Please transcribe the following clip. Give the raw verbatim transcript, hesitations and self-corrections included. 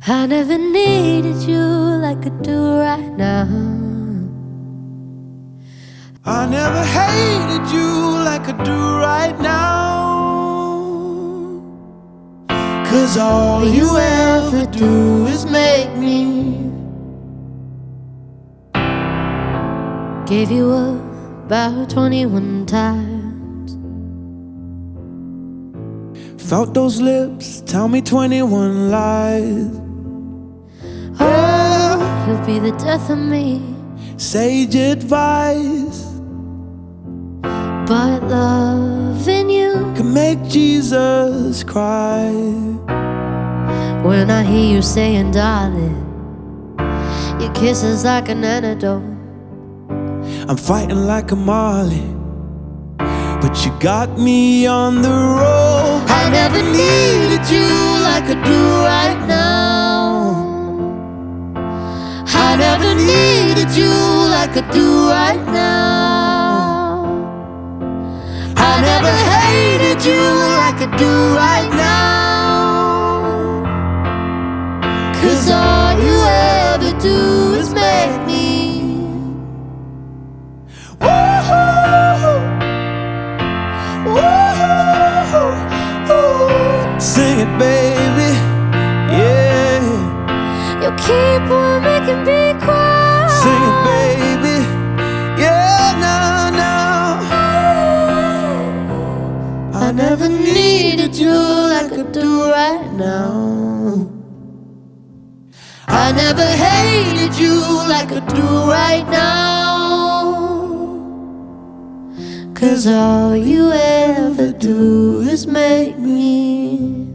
I never needed you like I do right now. I never hated you like I do right now. 'Cause all you ever do is make me. Gave you up about twenty-one times. Felt those lips tell me twenty-one lies. Oh, you'll be the death of me. Sage advice But loving you can make Jesus cry. When I hear you saying darling, your kiss is like an antidote. I'm fighting like a Marley, but you got me on the road. I never needed you like I do right now. I never needed you like I do right now. I never hated you like I do right now. 'Cause all you ever do is make me. Sing it, baby, yeah. You keep on making me cry. Sing it, baby, yeah, no, no. I never needed you like I do right now. I never hated you like I do right now. 'Cause all you ever do is make me.